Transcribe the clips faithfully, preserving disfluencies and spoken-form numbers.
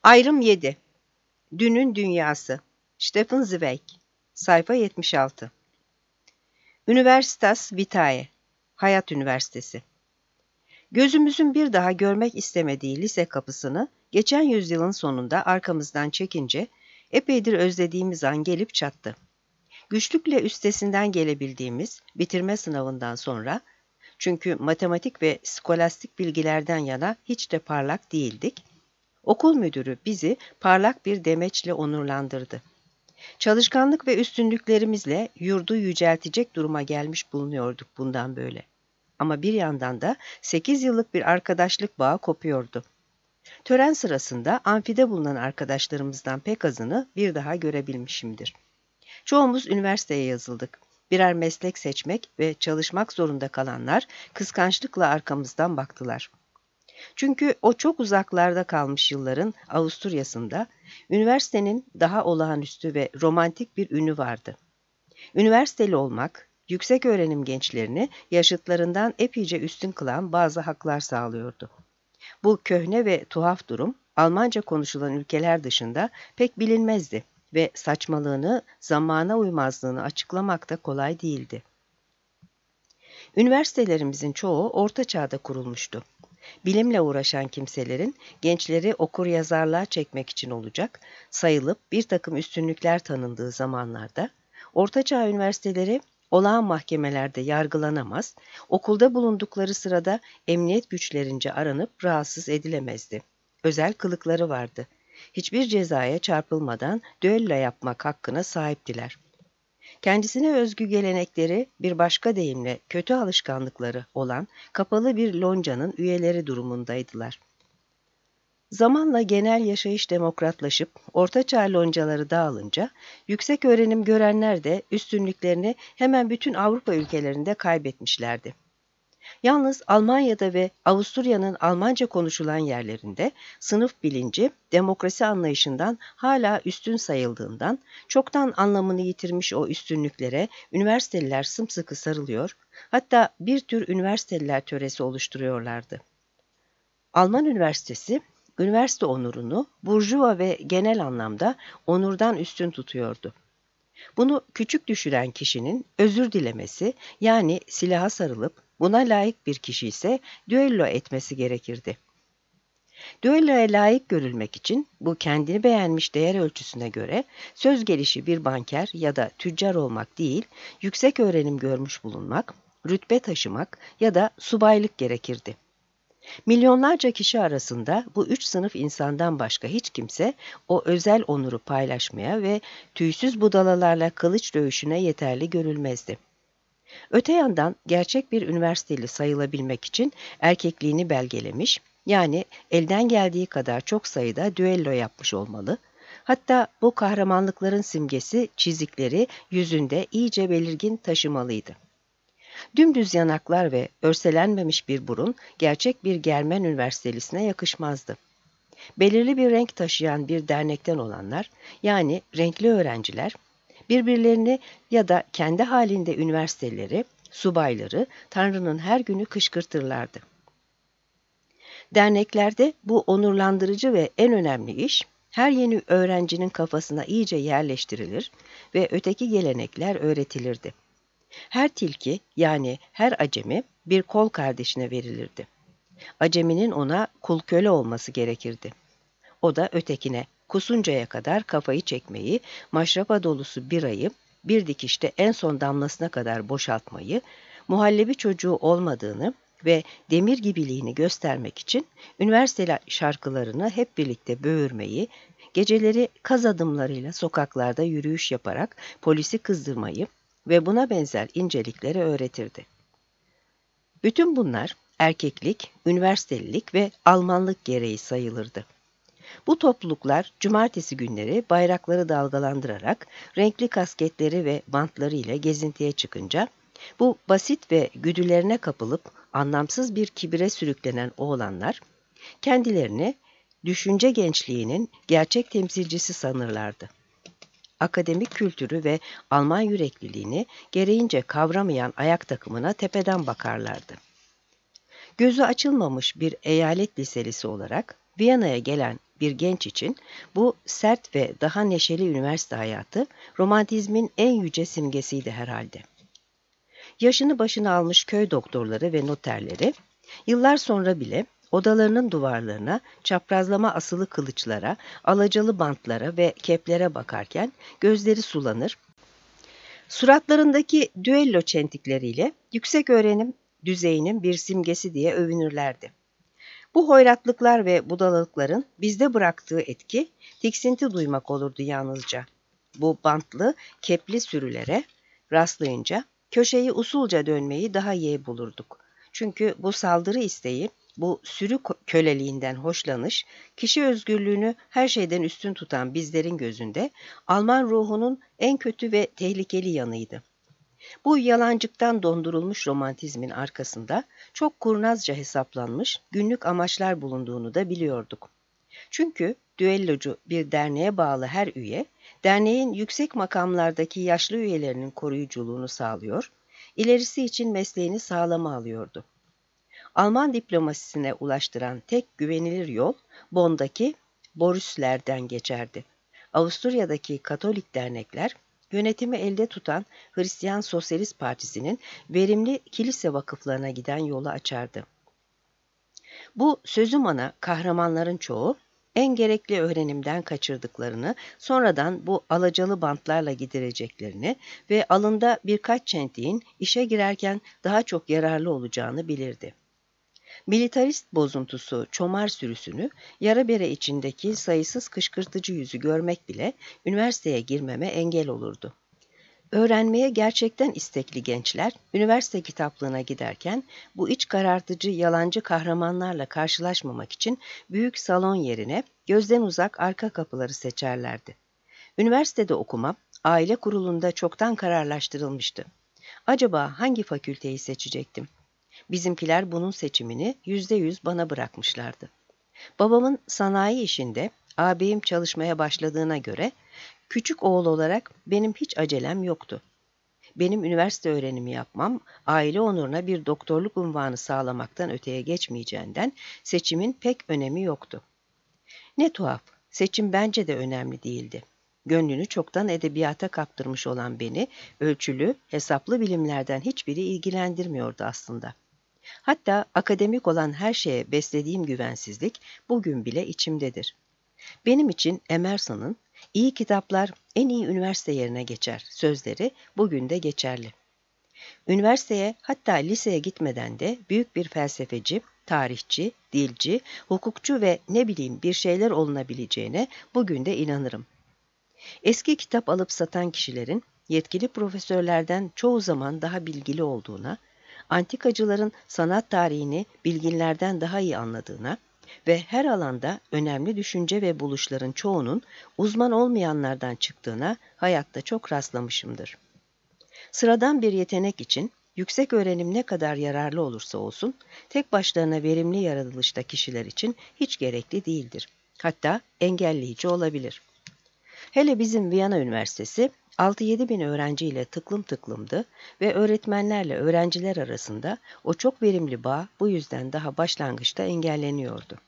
Ayrım yedi. Dünün Dünyası. Stefan Zweig. Sayfa yetmiş altı. Universitas Vitae. Hayat Üniversitesi. Gözümüzün bir daha görmek istemediği lise kapısını geçen yüzyılın sonunda arkamızdan çekince epeydir özlediğimiz an gelip çattı. Güçlükle üstesinden gelebildiğimiz bitirme sınavından sonra, çünkü matematik ve skolastik bilgilerden yana hiç de parlak değildik, okul müdürü bizi parlak bir demeçle onurlandırdı. Çalışkanlık ve üstünlüklerimizle yurdu yüceltecek duruma gelmiş bulunuyorduk bundan böyle. Ama bir yandan da sekiz yıllık bir arkadaşlık bağı kopuyordu. Tören sırasında amfide bulunan arkadaşlarımızdan pek azını bir daha görebilmişimdir. Çoğumuz üniversiteye yazıldık. Birer meslek seçmek ve çalışmak zorunda kalanlar kıskançlıkla arkamızdan baktılar. Çünkü o çok uzaklarda kalmış yılların Avusturya'sında üniversitenin daha olağanüstü ve romantik bir ünü vardı. Üniversiteli olmak, yüksek öğrenim gençlerini yaşıtlarından epeyce üstün kılan bazı haklar sağlıyordu. Bu köhne ve tuhaf durum Almanca konuşulan ülkeler dışında pek bilinmezdi ve saçmalığını, zamana uymazlığını açıklamak da kolay değildi. Üniversitelerimizin çoğu Orta Çağ'da kurulmuştu. Bilimle uğraşan kimselerin gençleri okur-yazarlığa çekmek için olacak, sayılıp bir takım üstünlükler tanındığı zamanlarda, Ortaçağ üniversiteleri olağan mahkemelerde yargılanamaz, okulda bulundukları sırada emniyet güçlerince aranıp rahatsız edilemezdi. Özel kılıkları vardı. Hiçbir cezaya çarpılmadan düello yapmak hakkına sahiptiler. Kendisine özgü gelenekleri, bir başka deyimle kötü alışkanlıkları olan kapalı bir loncanın üyeleri durumundaydılar. Zamanla genel yaşayış demokratlaşıp ortaçağ loncaları dağılınca, yüksek öğrenim görenler de üstünlüklerini hemen bütün Avrupa ülkelerinde kaybetmişlerdi. Yalnız Almanya'da ve Avusturya'nın Almanca konuşulan yerlerinde sınıf bilinci demokrasi anlayışından hala üstün sayıldığından çoktan anlamını yitirmiş o üstünlüklere üniversiteliler sımsıkı sarılıyor, hatta bir tür üniversiteliler töresi oluşturuyorlardı. Alman üniversitesi, üniversite onurunu burjuva ve genel anlamda onurdan üstün tutuyordu. Bunu küçük düşüren kişinin özür dilemesi, yani silaha sarılıp buna layık bir kişi ise düello etmesi gerekirdi. Düelloya layık görülmek için bu kendini beğenmiş değer ölçüsüne göre söz gelişi bir banker ya da tüccar olmak değil, yüksek öğrenim görmüş bulunmak, rütbe taşımak ya da subaylık gerekirdi. Milyonlarca kişi arasında bu üç sınıf insandan başka hiç kimse o özel onuru paylaşmaya ve tüysüz budalalarla kılıç dövüşüne yeterli görülmezdi. Öte yandan gerçek bir üniversiteli sayılabilmek için erkekliğini belgelemiş, yani elden geldiği kadar çok sayıda düello yapmış olmalı, hatta bu kahramanlıkların simgesi çizikleri yüzünde iyice belirgin taşımalıydı. Dümdüz yanaklar ve örselenmemiş bir burun gerçek bir Germen üniversitelisine yakışmazdı. Belirli bir renk taşıyan bir dernekten olanlar, yani renkli öğrenciler, birbirlerini ya da kendi halinde üniversiteleri, subayları Tanrı'nın her günü kışkırtırlardı. Derneklerde bu onurlandırıcı ve en önemli iş, her yeni öğrencinin kafasına iyice yerleştirilir ve öteki gelenekler öğretilirdi. Her tilki, yani her acemi bir kol kardeşine verilirdi. Aceminin ona kul köle olması gerekirdi. O da ötekine kusuncaya kadar kafayı çekmeyi, maşrapa dolusu birayı bir dikişte en son damlasına kadar boşaltmayı, muhallebi çocuğu olmadığını ve demir gibiliğini göstermek için üniversite şarkılarını hep birlikte böğürmeyi, geceleri kaz adımlarıyla sokaklarda yürüyüş yaparak polisi kızdırmayı ve buna benzer incelikleri öğretirdi. Bütün bunlar erkeklik, üniversitelilik ve Almanlık gereği sayılırdı. Bu topluluklar cumartesi günleri bayrakları dalgalandırarak renkli kasketleri ve bantları ile gezintiye çıkınca, bu basit ve güdülerine kapılıp anlamsız bir kibire sürüklenen oğlanlar, kendilerini düşünce gençliğinin gerçek temsilcisi sanırlardı. Akademik kültürü ve Alman yürekliliğini gereğince kavramayan ayak takımına tepeden bakarlardı. Gözü açılmamış bir eyalet liselisi olarak Viyana'ya gelen bir genç için bu sert ve daha neşeli üniversite hayatı romantizmin en yüce simgesiydi herhalde. Yaşını başına almış köy doktorları ve noterleri, yıllar sonra bile odalarının duvarlarına çaprazlama asılı kılıçlara, alacalı bantlara ve keplere bakarken gözleri sulanır, suratlarındaki düello çentikleriyle yüksek öğrenim düzeyinin bir simgesi diye övünürlerdi. Bu hoyratlıklar ve budalalıkların bizde bıraktığı etki tiksinti duymak olurdu yalnızca. Bu bantlı, kepli sürülere rastlayınca köşeyi usulca dönmeyi daha iyi bulurduk. Çünkü bu saldırı isteği, bu sürü köleliğinden hoşlanış, kişi özgürlüğünü her şeyden üstün tutan bizlerin gözünde Alman ruhunun en kötü ve tehlikeli yanıydı. Bu yalancıktan dondurulmuş romantizmin arkasında çok kurnazca hesaplanmış günlük amaçlar bulunduğunu da biliyorduk. Çünkü düellocu bir derneğe bağlı her üye, derneğin yüksek makamlardaki yaşlı üyelerinin koruyuculuğunu sağlıyor, ilerisi için mesleğini sağlama alıyordu. Alman diplomasisine ulaştıran tek güvenilir yol Bonn'daki Borüslerden geçerdi. Avusturya'daki Katolik dernekler, yönetimi elde tutan Hristiyan Sosyalist Partisi'nin verimli kilise vakıflarına giden yolu açardı. Bu sözüm ana kahramanların çoğu, en gerekli öğrenimden kaçırdıklarını, sonradan bu alacalı bantlarla gidereceklerini ve alında birkaç çentiğin işe girerken daha çok yararlı olacağını bilirdi. Militarist bozuntusu çomar sürüsünü, yara bere içindeki sayısız kışkırtıcı yüzü görmek bile üniversiteye girmeme engel olurdu. Öğrenmeye gerçekten istekli gençler, üniversite kitaplığına giderken bu iç karartıcı yalancı kahramanlarla karşılaşmamak için büyük salon yerine gözden uzak arka kapıları seçerlerdi. Üniversitede okumam, aile kurulunda çoktan kararlaştırılmıştı. Acaba hangi fakülteyi seçecektim? Bizimkiler bunun seçimini yüzde yüz bana bırakmışlardı. Babamın sanayi işinde, ağabeyim çalışmaya başladığına göre, küçük oğul olarak benim hiç acelem yoktu. Benim üniversite öğrenimi yapmam, aile onuruna bir doktorluk unvanı sağlamaktan öteye geçmeyeceğinden seçimin pek önemi yoktu. Ne tuhaf, seçim bence de önemli değildi. Gönlünü çoktan edebiyata kaptırmış olan beni, ölçülü, hesaplı bilimlerden hiçbiri ilgilendirmiyordu aslında. Hatta akademik olan her şeye beslediğim güvensizlik bugün bile içimdedir. Benim için Emerson'ın "İyi kitaplar en iyi üniversite yerine geçer" sözleri bugün de geçerli. Üniversiteye, hatta liseye gitmeden de büyük bir felsefeci, tarihçi, dilci, hukukçu ve ne bileyim bir şeyler olunabileceğine bugün de inanırım. Eski kitap alıp satan kişilerin yetkili profesörlerden çoğu zaman daha bilgili olduğuna, antikacıların sanat tarihini bilginlerden daha iyi anladığına ve her alanda önemli düşünce ve buluşların çoğunun uzman olmayanlardan çıktığına hayatta çok rastlamışımdır. Sıradan bir yetenek için yüksek öğrenim ne kadar yararlı olursa olsun, tek başlarına verimli yaratılışta kişiler için hiç gerekli değildir. Hatta engelleyici olabilir. Hele bizim Viyana Üniversitesi altı yedi bin öğrenciyle tıklım tıklımdı ve öğretmenlerle öğrenciler arasında o çok verimli bağ bu yüzden daha başlangıçta engelleniyordu.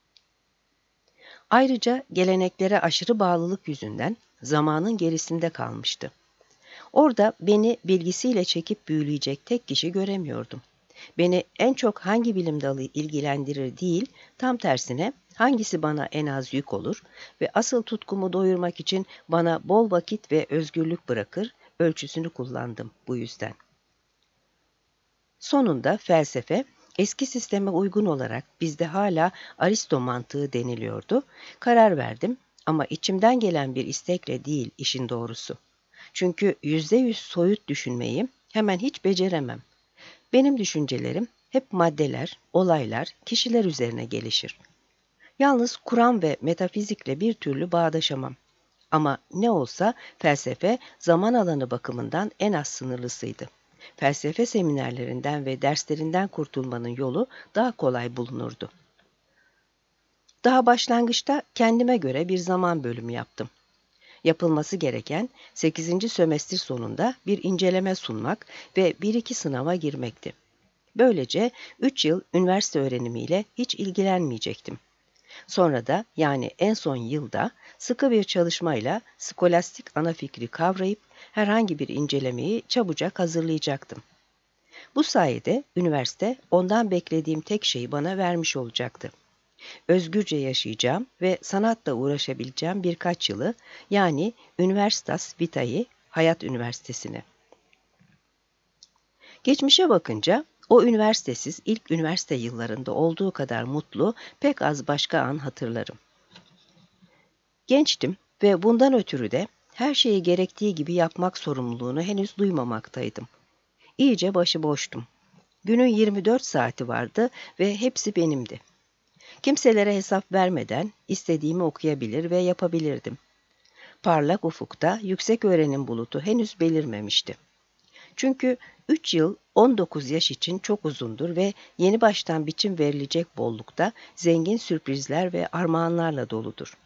Ayrıca geleneklere aşırı bağlılık yüzünden zamanın gerisinde kalmıştı. Orada beni bilgisiyle çekip büyüleyecek tek kişi göremiyordum. Beni en çok hangi bilim dalı ilgilendirir değil, tam tersine hangisi bana en az yük olur ve asıl tutkumu doyurmak için bana bol vakit ve özgürlük bırakır, ölçüsünü kullandım bu yüzden. Sonunda felsefe, eski sisteme uygun olarak bizde hala Aristo mantığı deniliyordu. Karar verdim ama içimden gelen bir istekle değil işin doğrusu. Çünkü yüzde yüz soyut düşünmeyi hemen hiç beceremem. Benim düşüncelerim hep maddeler, olaylar, kişiler üzerine gelişir. Yalnız Kur'an ve metafizikle bir türlü bağdaşamam. Ama ne olsa felsefe zaman alanı bakımından en az sınırlısıydı. Felsefe seminerlerinden ve derslerinden kurtulmanın yolu daha kolay bulunurdu. Daha başlangıçta kendime göre bir zaman bölümü yaptım. Yapılması gereken sekizinci sömestr sonunda bir inceleme sunmak ve bir iki sınava girmekti. Böylece üç yıl üniversite öğrenimiyle hiç ilgilenmeyecektim. Sonra da yani en son yılda sıkı bir çalışmayla skolastik ana fikri kavrayıp herhangi bir incelemeyi çabucak hazırlayacaktım. Bu sayede üniversite ondan beklediğim tek şeyi bana vermiş olacaktı. Özgürce yaşayacağım ve sanatla uğraşabileceğim birkaç yılı, yani Universitas Vitae, Hayat Üniversitesi'ni. Geçmişe bakınca o üniversitesiz ilk üniversite yıllarında olduğu kadar mutlu pek az başka an hatırlarım. Gençtim ve bundan ötürü de her şeyi gerektiği gibi yapmak sorumluluğunu henüz duymamaktaydım. İyice başıboştum. Günün yirmi dört saati vardı ve hepsi benimdi. Kimselere hesap vermeden istediğimi okuyabilir ve yapabilirdim. Parlak ufukta yüksek öğrenim bulutu henüz belirmemişti. Çünkü üç yıl on dokuz yaş için çok uzundur ve yeni baştan biçim verilecek bollukta zengin sürprizler ve armağanlarla doludur.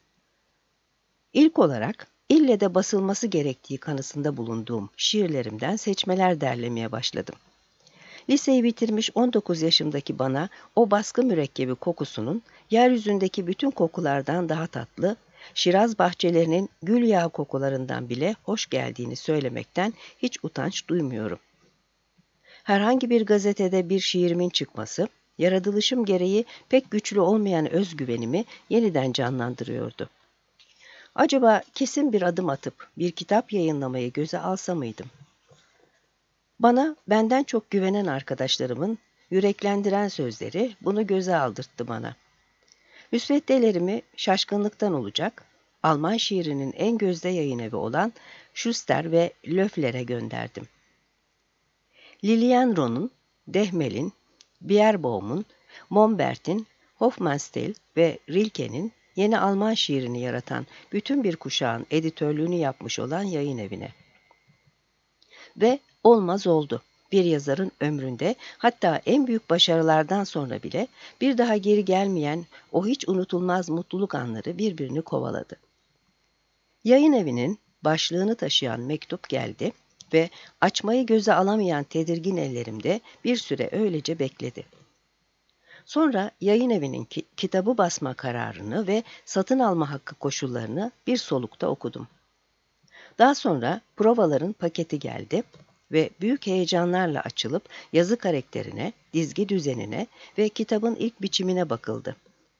İlk olarak ille de basılması gerektiği kanısında bulunduğum şiirlerimden seçmeler derlemeye başladım. Liseyi bitirmiş on dokuz yaşımdaki bana o baskı mürekkebi kokusunun yeryüzündeki bütün kokulardan daha tatlı, Şiraz bahçelerinin gül yağı kokularından bile hoş geldiğini söylemekten hiç utanç duymuyorum. Herhangi bir gazetede bir şiirimin çıkması, yaratılışım gereği pek güçlü olmayan özgüvenimi yeniden canlandırıyordu. Acaba kesin bir adım atıp bir kitap yayınlamayı göze alsa mıydım? Bana benden çok güvenen arkadaşlarımın yüreklendiren sözleri bunu göze aldırttı bana. Müsveddelerimi şaşkınlıktan olacak, Alman şiirinin en gözde yayınevi olan Schuster ve Löffler'e gönderdim. Lilienron'un, Dehmel'in, Bierbaum'un, Mombert'in, Hofmannsthal ve Rilke'nin yeni Alman şiirini yaratan bütün bir kuşağın editörlüğünü yapmış olan yayın evine. Ve olmaz oldu. Bir yazarın ömründe, hatta en büyük başarılardan sonra bile bir daha geri gelmeyen o hiç unutulmaz mutluluk anları birbirini kovaladı. Yayın evinin başlığını taşıyan mektup geldi ve açmayı göze alamayan tedirgin ellerimde bir süre öylece bekledi. Sonra yayın evinin ki, kitabı basma kararını ve satın alma hakkı koşullarını bir solukta okudum. Daha sonra provaların paketi geldi ve büyük heyecanlarla açılıp yazı karakterine, dizgi düzenine ve kitabın ilk biçimine bakıldı.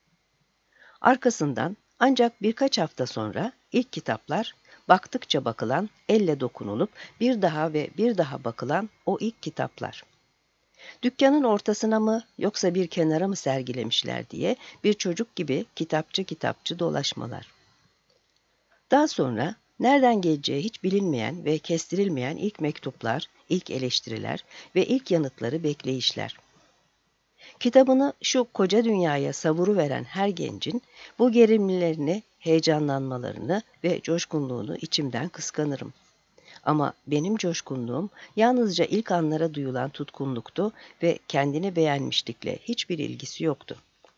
Arkasından ancak birkaç hafta sonra ilk kitaplar, baktıkça bakılan, elle dokunulup bir daha ve bir daha bakılan o ilk kitaplar. Dükkanın ortasına mı yoksa bir kenara mı sergilemişler diye bir çocuk gibi kitapçı kitapçı dolaşmalar. Daha sonra nereden geleceği hiç bilinmeyen ve kestirilmeyen ilk mektuplar, ilk eleştiriler ve ilk yanıtları bekleyişler. Kitabını şu koca dünyaya savuruveren her gencin bu gerilimlerini, heyecanlanmalarını ve coşkunluğunu içimden kıskanırım. Ama benim coşkunluğum yalnızca ilk anlara duyulan tutkunluktu ve kendini beğenmişlikle hiçbir ilgisi yoktu.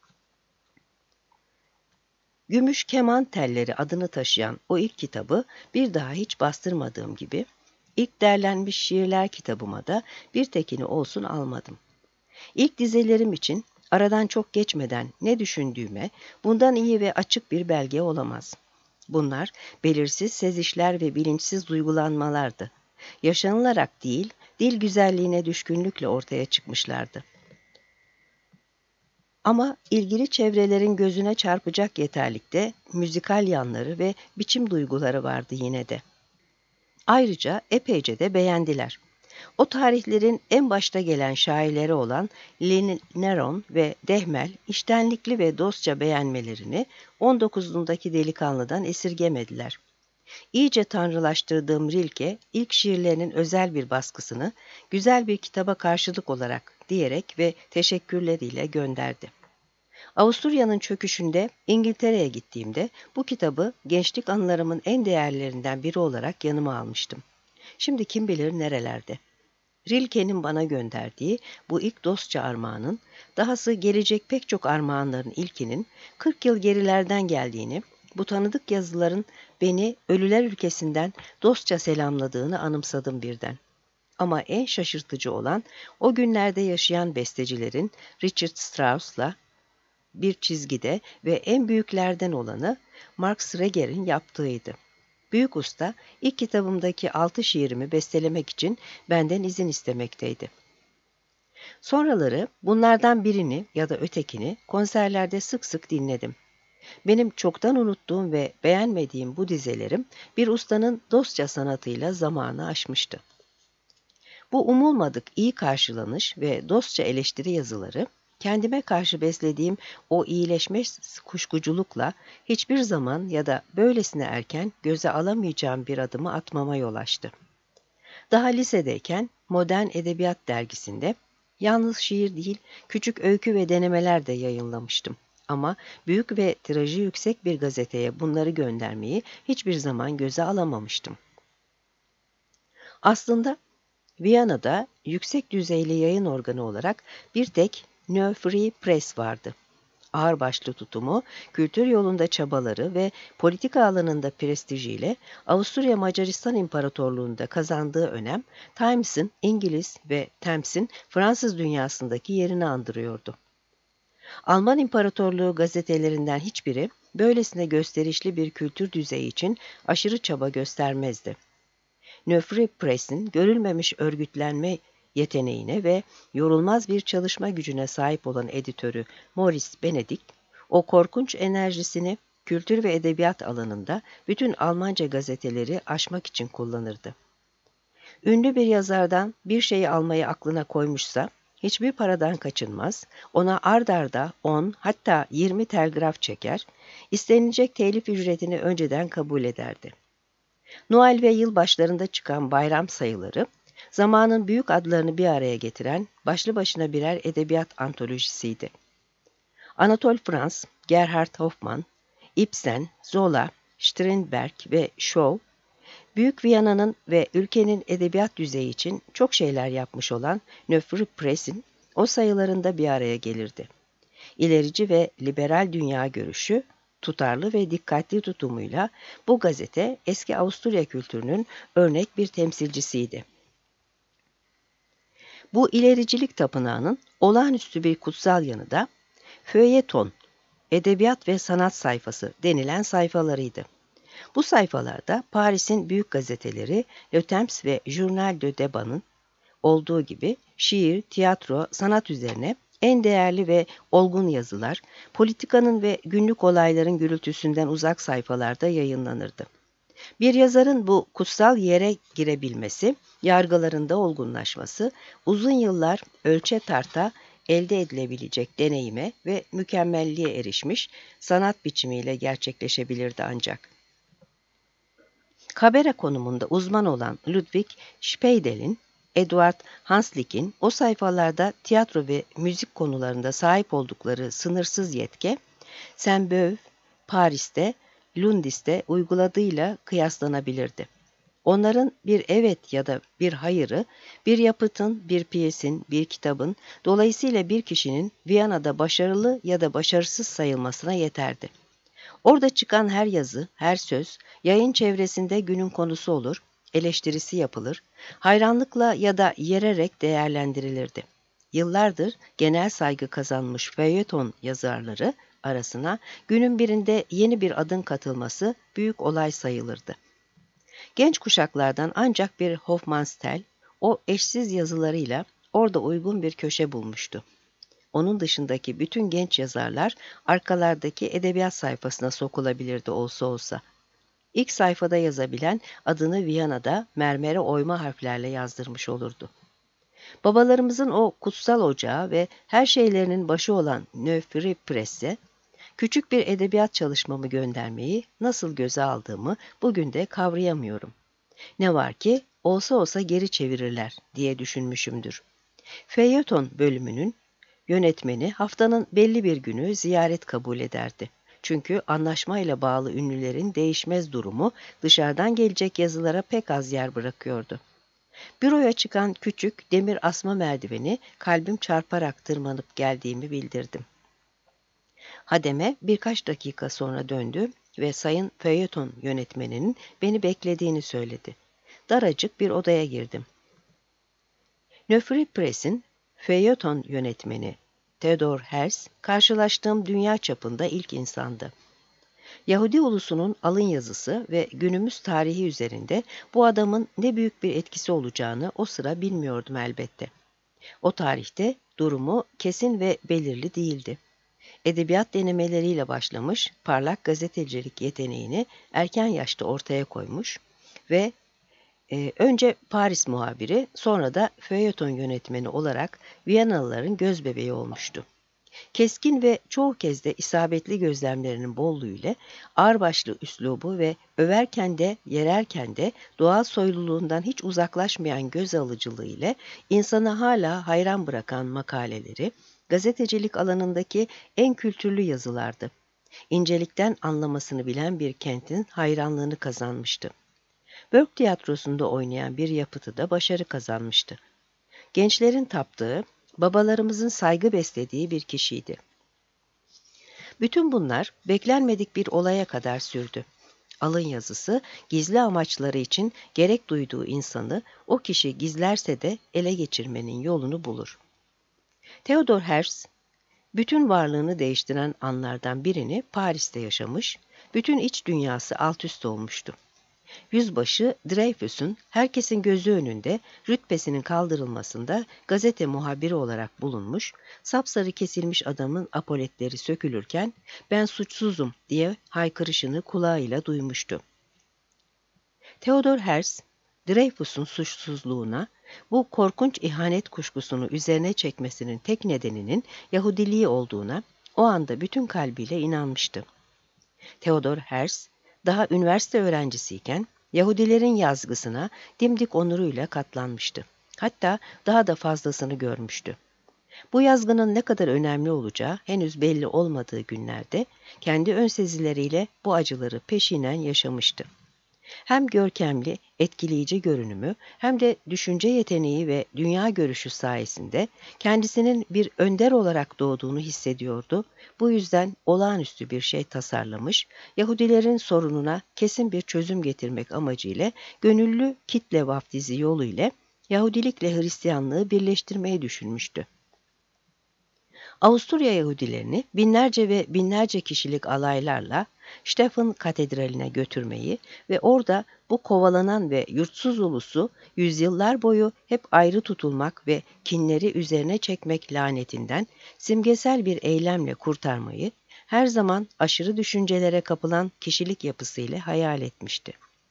Gümüş Keman Telleri adını taşıyan o ilk kitabı bir daha hiç bastırmadığım gibi, ilk derlenmiş şiirler kitabıma da bir tekini olsun almadım. İlk dizelerim için aradan çok geçmeden ne düşündüğüme bundan iyi ve açık bir belge olamaz. Bunlar belirsiz sezişler ve bilinçsiz duygulanmalardı. Yaşanılarak değil, dil güzelliğine düşkünlükle ortaya çıkmışlardı. Ama ilgili çevrelerin gözüne çarpacak yeterlikte müzikal yanları ve biçim duyguları vardı yine de. Ayrıca epeyce de beğendiler. O tarihlerin en başta gelen şairleri olan Lilienron ve Dehmel içtenlikli ve dostça beğenmelerini on dokuzundaki delikanlıdan esirgemediler. İyice tanrılaştırdığım Rilke ilk şiirlerinin özel bir baskısını güzel bir kitaba karşılık olarak diyerek ve teşekkürleriyle gönderdi. Avusturya'nın çöküşünde İngiltere'ye gittiğimde bu kitabı gençlik anılarımın en değerlerinden biri olarak yanıma almıştım. Şimdi kim bilir nerelerde. Rilke'nin bana gönderdiği bu ilk dostça armağanın, dahası gelecek pek çok armağanların ilkinin kırk yıl gerilerden geldiğini, bu tanıdık yazıların beni ölüler ülkesinden dostça selamladığını anımsadım birden. Ama en şaşırtıcı olan o günlerde yaşayan bestecilerin Richard Strauss'la bir çizgide ve en büyüklerden olanı Max Reger'in yaptığıydı. Büyük usta ilk kitabımdaki altı şiirimi bestelemek için benden izin istemekteydi. Sonraları bunlardan birini ya da ötekini konserlerde sık sık dinledim. Benim çoktan unuttuğum ve beğenmediğim bu dizelerim bir ustanın dostça sanatıyla zamanı aşmıştı. Bu umulmadık iyi karşılanış ve dostça eleştiri yazıları, kendime karşı beslediğim o iyileşmez kuşkuculukla hiçbir zaman ya da böylesine erken göze alamayacağım bir adımı atmama yol açtı. Daha lisedeyken Modern Edebiyat dergisinde yalnız şiir değil, küçük öykü ve denemeler de yayınlamıştım. Ama büyük ve tirajı yüksek bir gazeteye bunları göndermeyi hiçbir zaman göze alamamıştım. Aslında Viyana'da yüksek düzeyli yayın organı olarak bir tek Neue Freie Press vardı. Ağırbaşlı tutumu, kültür yolunda çabaları ve politika alanında prestijiyle Avusturya Macaristan İmparatorluğu'nda kazandığı önem, Times'in İngiliz ve Temps'in Fransız dünyasındaki yerini andırıyordu. Alman İmparatorluğu gazetelerinden hiçbiri böylesine gösterişli bir kültür düzeyi için aşırı çaba göstermezdi. Neue Freie Press'in görülmemiş örgütlenme yeteneğine ve yorulmaz bir çalışma gücüne sahip olan editörü Maurice Benedict, o korkunç enerjisini kültür ve edebiyat alanında bütün Almanca gazeteleri aşmak için kullanırdı. Ünlü bir yazardan bir şeyi almayı aklına koymuşsa, hiçbir paradan kaçınmaz, ona ard arda on hatta yirmi telgraf çeker, istenilecek telif ücretini önceden kabul ederdi. Noel ve yılbaşlarında çıkan bayram sayıları, zamanın büyük adlarını bir araya getiren başlı başına birer edebiyat antolojisiydi. Anatole France, Gerhard Hoffmann, Ibsen, Zola, Strindberg ve Shaw, Büyük Viyana'nın ve ülkenin edebiyat düzeyi için çok şeyler yapmış olan Neue Freie Press'in o sayılarında bir araya gelirdi. İlerici ve liberal dünya görüşü, tutarlı ve dikkatli tutumuyla bu gazete eski Avusturya kültürünün örnek bir temsilcisiydi. Bu ilericilik tapınağının olağanüstü bir kutsal yanı da feuilleton, edebiyat ve sanat sayfası denilen sayfalarıydı. Bu sayfalarda Paris'in büyük gazeteleri Le Temps ve Journal de Debat'ın olduğu gibi şiir, tiyatro, sanat üzerine en değerli ve olgun yazılar, politikanın ve günlük olayların gürültüsünden uzak sayfalarda yayınlanırdı. Bir yazarın bu kutsal yere girebilmesi, yargılarında olgunlaşması, uzun yıllar ölçe tarta elde edilebilecek deneyime ve mükemmelliğe erişmiş sanat biçimiyle gerçekleşebilirdi ancak. Kabere konumunda uzman olan Ludwig Spiegel'in, Eduard Hanslick'in o sayfalarda tiyatro ve müzik konularında sahip oldukları sınırsız yetki, Saint-Beuve, Paris'te, Lundis'te uyguladığıyla kıyaslanabilirdi. Onların bir evet ya da bir hayırı, bir yapıtın, bir piyesin, bir kitabın, dolayısıyla bir kişinin Viyana'da başarılı ya da başarısız sayılmasına yeterdi. Orada çıkan her yazı, her söz, yayın çevresinde günün konusu olur, eleştirisi yapılır, hayranlıkla ya da yererek değerlendirilirdi. Yıllardır genel saygı kazanmış feuilleton yazarları arasına günün birinde yeni bir adın katılması büyük olay sayılırdı. Genç kuşaklardan ancak bir Hofmannsthal, o eşsiz yazılarıyla orada uygun bir köşe bulmuştu. Onun dışındaki bütün genç yazarlar arkalardaki edebiyat sayfasına sokulabilirdi olsa olsa. İlk sayfada yazabilen adını Viyana'da mermere oyma harflerle yazdırmış olurdu. Babalarımızın o kutsal ocağı ve her şeylerinin başı olan Neue Freie Press'e küçük bir edebiyat çalışmamı göndermeyi nasıl göze aldığımı bugün de kavrayamıyorum. Ne var ki olsa olsa geri çevirirler diye düşünmüşümdür. Feuilleton bölümünün yönetmeni haftanın belli bir günü ziyaret kabul ederdi. Çünkü anlaşmayla bağlı ünlülerin değişmez durumu dışarıdan gelecek yazılara pek az yer bırakıyordu. Büroya çıkan küçük demir asma merdiveni kalbim çarparak tırmanıp geldiğimi bildirdim. Hademe birkaç dakika sonra döndü ve sayın feuilleton yönetmeninin beni beklediğini söyledi. Daracık bir odaya girdim. Neue Freie Press'in feuilleton yönetmeni Theodor Herzl, karşılaştığım dünya çapında ilk insandı. Yahudi ulusunun alın yazısı ve günümüz tarihi üzerinde bu adamın ne büyük bir etkisi olacağını o sıra bilmiyordum elbette. O tarihte durumu kesin ve belirli değildi. Edebiyat denemeleriyle başlamış, parlak gazetecilik yeteneğini erken yaşta ortaya koymuş ve e, önce Paris muhabiri, sonra da feuilleton yönetmeni olarak Viyanalıların gözbebeği olmuştu. Keskin ve çoğu kez de isabetli gözlemlerinin bolluğuyla ağırbaşlı üslubu ve överken de yererken de doğal soyluluğundan hiç uzaklaşmayan göz alıcılığı ile insanı hala hayran bırakan makaleleri, gazetecilik alanındaki en kültürlü yazılardı. İncelikten anlamasını bilen bir kentin hayranlığını kazanmıştı. Burg Tiyatrosu'nda oynayan bir yapıtı da başarı kazanmıştı. Gençlerin taptığı, babalarımızın saygı beslediği bir kişiydi. Bütün bunlar beklenmedik bir olaya kadar sürdü. Alın yazısı, gizli amaçları için gerek duyduğu insanı o kişi gizlerse de ele geçirmenin yolunu bulur. Theodor Herzl, bütün varlığını değiştiren anlardan birini Paris'te yaşamış, bütün iç dünyası alt üst olmuştu. Yüzbaşı Dreyfus'un herkesin gözü önünde rütbesinin kaldırılmasında gazete muhabiri olarak bulunmuş, sapsarı kesilmiş adamın apoletleri sökülürken "Ben suçsuzum" diye haykırışını kulağıyla duymuştu. Theodor Herzl, Dreyfus'un suçsuzluğuna, bu korkunç ihanet kuşkusunu üzerine çekmesinin tek nedeninin Yahudiliği olduğuna o anda bütün kalbiyle inanmıştı. Theodor Herzl, daha üniversite öğrencisiyken Yahudilerin yazgısına dimdik onuruyla katlanmıştı. Hatta daha da fazlasını görmüştü. Bu yazgının ne kadar önemli olacağı henüz belli olmadığı günlerde kendi önsezileriyle bu acıları peşinen yaşamıştı. Hem görkemli, etkileyici görünümü hem de düşünce yeteneği ve dünya görüşü sayesinde kendisinin bir önder olarak doğduğunu hissediyordu. Bu yüzden olağanüstü bir şey tasarlamış, Yahudilerin sorununa kesin bir çözüm getirmek amacıyla gönüllü kitle vaftizi yoluyla Yahudilikle Hristiyanlığı birleştirmeyi düşünmüştü. Avusturya Yahudilerini binlerce ve binlerce kişilik alaylarla Stephen Katedrali'ne götürmeyi ve orada bu kovalanan ve yurtsuz ulusu yüzyıllar boyu hep ayrı tutulmak ve kinleri üzerine çekmek lanetinden simgesel bir eylemle kurtarmayı her zaman aşırı düşüncelere kapılan kişilik yapısıyla hayal etmişti.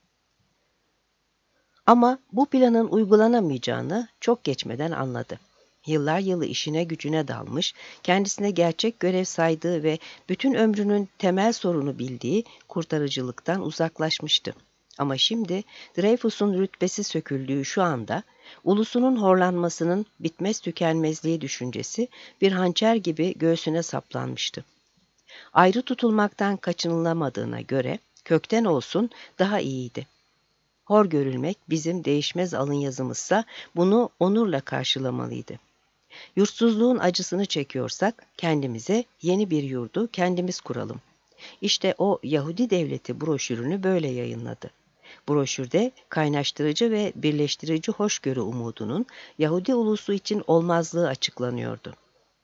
Ama bu planın uygulanamayacağını çok geçmeden anladı. Yıllar yılı işine gücüne dalmış, kendisine gerçek görev saydığı ve bütün ömrünün temel sorunu bildiği kurtarıcılıktan uzaklaşmıştı. Ama şimdi Dreyfus'un rütbesi söküldüğü şu anda, ulusunun horlanmasının bitmez tükenmezliği düşüncesi bir hançer gibi göğsüne saplanmıştı. Ayrı tutulmaktan kaçınılamadığına göre kökten olsun daha iyiydi. Hor görülmek bizim değişmez alın yazımızsa bunu onurla karşılamalıydı. Yurtsuzluğun acısını çekiyorsak kendimize yeni bir yurdu kendimiz kuralım. İşte o Yahudi Devleti broşürünü böyle yayınladı. Broşürde kaynaştırıcı ve birleştirici hoşgörü umudunun Yahudi ulusu için olmazlığı açıklanıyordu.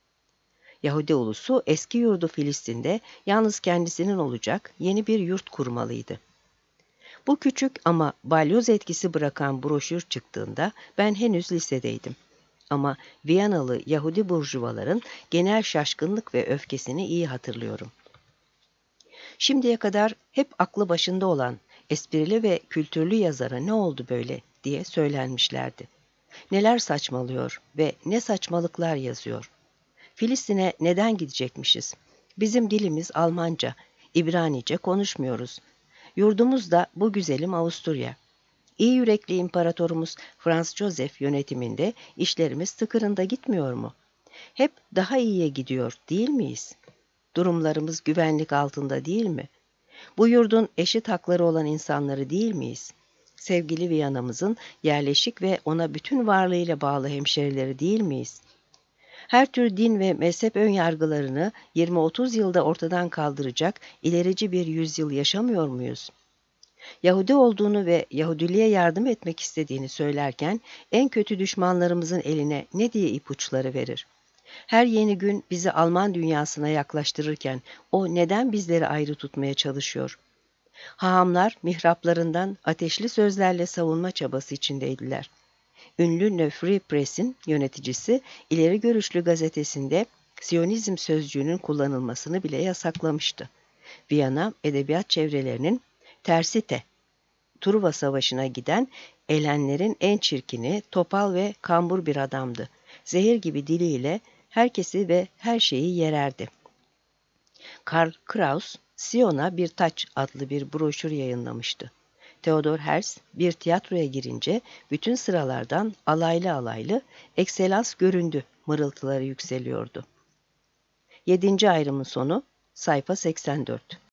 Yahudi ulusu eski yurdu Filistin'de yalnız kendisinin olacak yeni bir yurt kurmalıydı. Bu küçük ama balyoz etkisi bırakan broşür çıktığında ben henüz lisedeydim. Ama Viyanalı Yahudi burjuvaların genel şaşkınlık ve öfkesini iyi hatırlıyorum. Şimdiye kadar hep aklı başında olan esprili ve kültürlü yazara ne oldu böyle diye söylenmişlerdi. Neler saçmalıyor ve ne saçmalıklar yazıyor. Filistin'e neden gidecekmişiz? Bizim dilimiz Almanca, İbranice konuşmuyoruz. Yurdumuz da bu güzelim Avusturya. İyi yürekli imparatorumuz Franz Joseph yönetiminde işlerimiz tıkırında gitmiyor mu? Hep daha iyiye gidiyor değil miyiz? Durumlarımız güvenlik altında değil mi? Bu yurdun eşit hakları olan insanları değil miyiz? Sevgili Viyana'mızın yerleşik ve ona bütün varlığıyla bağlı hemşerileri değil miyiz? Her tür din ve mezhep önyargılarını yirmi otuz yılda ortadan kaldıracak ilerici bir yüzyıl yaşamıyor muyuz? Yahudi olduğunu ve Yahudiliğe yardım etmek istediğini söylerken en kötü düşmanlarımızın eline ne diye ipuçları verir? Her yeni gün bizi Alman dünyasına yaklaştırırken o neden bizleri ayrı tutmaya çalışıyor? Hahamlar mihraplarından ateşli sözlerle savunma çabası içindeydiler. Ünlü Le Free Press'in yöneticisi ileri görüşlü gazetesinde Siyonizm sözcüğünün kullanılmasını bile yasaklamıştı. Viyana edebiyat çevrelerinin tersite, Truva Savaşı'na giden elenlerin en çirkini, topal ve kambur bir adamdı. Zehir gibi diliyle herkesi ve her şeyi yererdi. Karl Kraus, Siyon'a bir taç adlı bir broşür yayınlamıştı. Theodor Herzl bir tiyatroya girince bütün sıralardan alaylı alaylı "Ekselans göründü" mırıltıları yükseliyordu. Yedinci ayrımın sonu, sayfa seksen dört.